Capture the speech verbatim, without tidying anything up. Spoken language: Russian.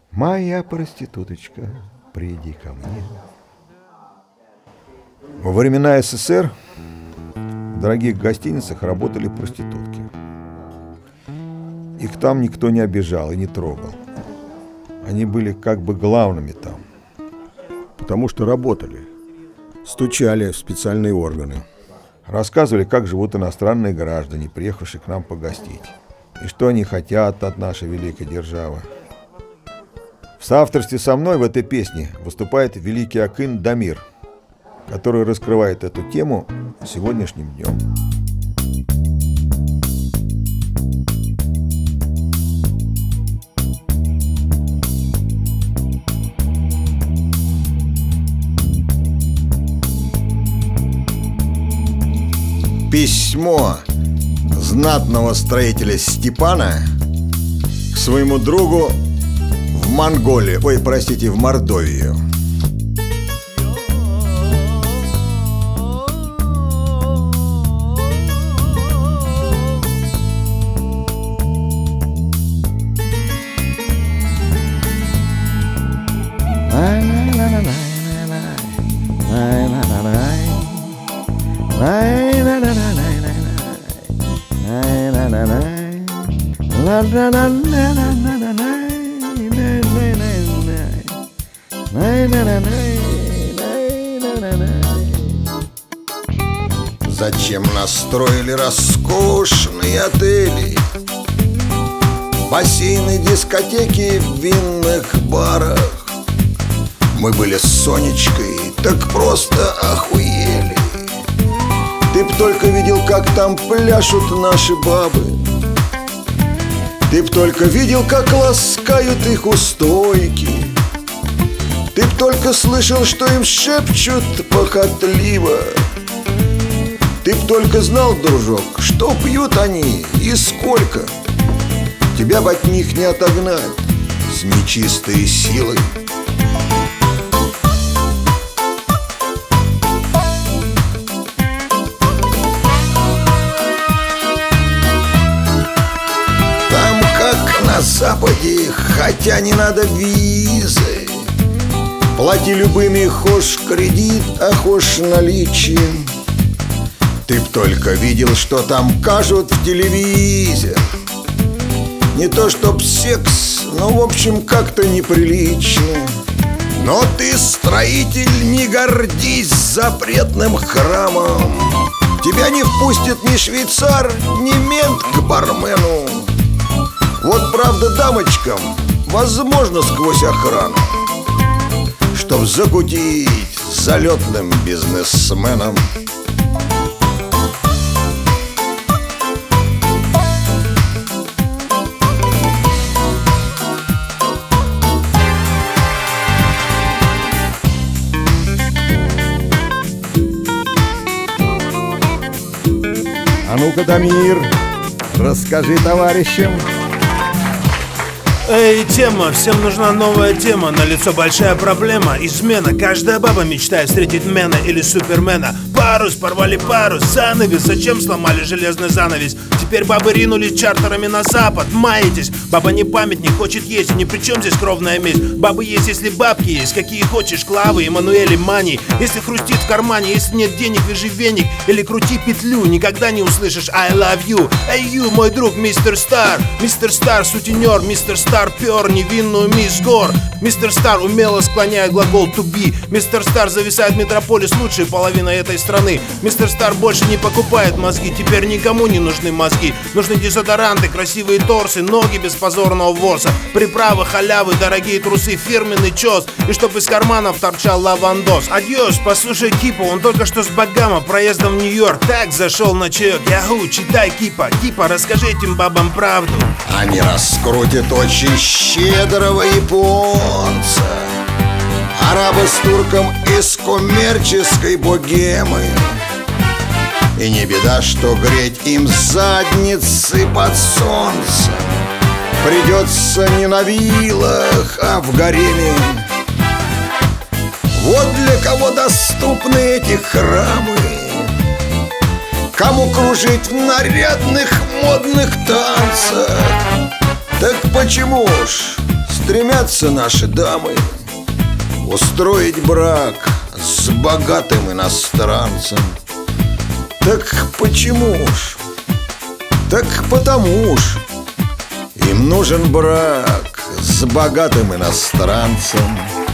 Моя проституточка, приди ко мне. Во времена СССР в дорогих гостиницах работали проститутки. Их там никто не обижал и не трогал. Они были как бы главными там. Потому что работали, стучали в специальные органы. Рассказывали, как живут иностранные граждане, приехавшие к нам погостить, и что они хотят от нашей великой державы. В соавторстве со мной в этой песне выступает великий акын Дамир, который раскрывает эту тему сегодняшним днем. Письмо знатного строителя Степана к своему другу в Монголию, ой, простите, в Мордовию. Зачем настроили роскошные отели, бассейны, дискотеки в винных барах? Мы были с Сонечкой, так просто охуели. Ты б только видел, как там пляшут наши бабы. Ты б только видел, как ласкают их у стойки. Ты б только слышал, что им шепчут похотливо. Ты б только знал, дружок, что пьют они и сколько. Тебя б от них не отогнать с нечистой силой. Там как на Западе, хотя не надо визы. Плати любыми, хошь кредит, а хошь наличием. Ты б только видел, что там кажут в телевизоре. Не то чтоб секс, но в общем как-то неприлично. Но ты, строитель, не гордись запретным храмом. Тебя не впустит ни швейцар, ни мент к бармену. Вот правда дамочкам возможно сквозь охрану, чтоб закутить залетным бизнесменом. А ну-ка, Дамир, расскажи товарищам. Эй, тема, всем нужна новая тема. Налицо большая проблема, измена. Каждая баба мечтает встретить мена или супермена. Парус, порвали парус, занавес. Зачем сломали железный занавес? Теперь бабы ринулись чартерами на запад. Маетесь, баба не памятник, хочет есть. Ни при чем здесь кровная месть. Бабы есть, если бабки есть. Какие хочешь, Клавы, Эммануэли, Мани. Если хрустит в кармане, если нет денег, вяжи веник или крути петлю. Никогда не услышишь I love you. Эй, ю, мой друг, мистер Стар. Мистер Стар, сутенер, мистер Стар пер невинную мисс Гор. Мистер Стар умело склоняет глагол to be. Мистер Стар зависает в метрополис, лучшая половина этой страны. Мистер Стар больше не покупает мозги. Теперь никому не нужны мозги. Нужны дезодоранты, красивые торсы, ноги без позорного ворса, приправы, халявы, дорогие трусы, фирменный чёс. И чтоб из карманов торчал лавандос. Адьос, послушай Кипа, он только что с Багама проездом в Нью-Йорк. Так зашел на чаек. Яху, читай Кипа. Кипа, расскажи этим бабам правду. Они раскрутят очень щедрого японца, араба с турком из коммерческой богемы. И не беда, что греть им задницы под солнцем придется не на вилах, а в гареме. Вот для кого доступны эти храмы, кому кружить в нарядных модных танцах. Так почему ж Стремятся наши дамы устроить брак с богатым иностранцем. Так почему ж? Так потому ж им нужен брак с богатым иностранцем.